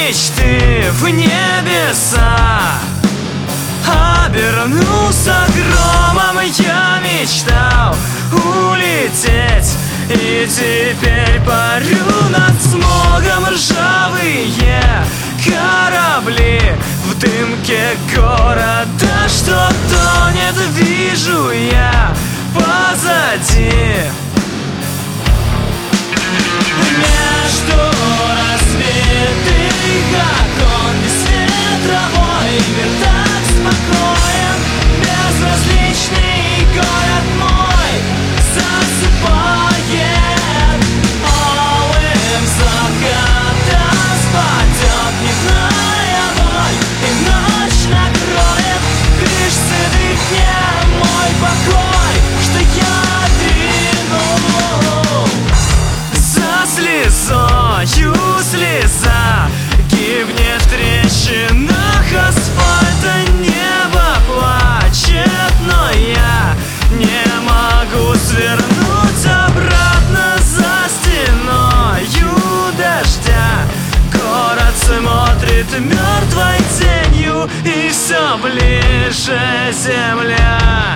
мечты в небеса. Обернулся громом, я мечтал улететь, и теперь парю над смогом. Ржавые корабли в дымке города, что тонет, вижу я позади. Между разбитых окон бесветровой мир так спокоен, безразличный город мой засыпает. Алым закатом спадет дневная боль, и ночь накроет лишь сытый днем мой покой, что я двинул. За слезою слеза гибнет в трещинах асфальта, небо плачет, но я не могу свернуть обратно за стеною дождя. Город смотрит мертвой тенью, и все ближе земля.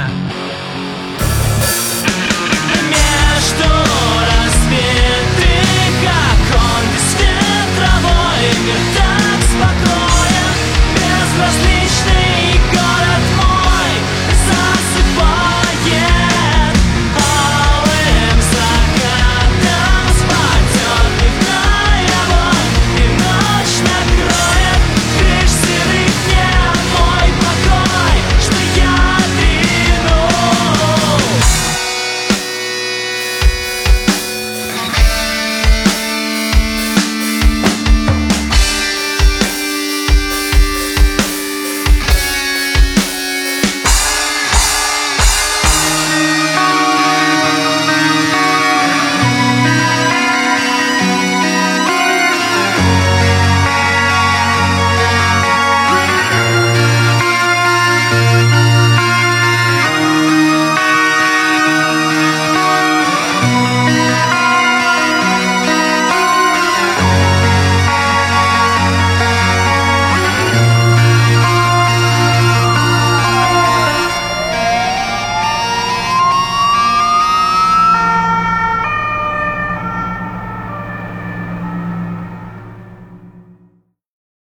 Между разбитых окон бесветровой мир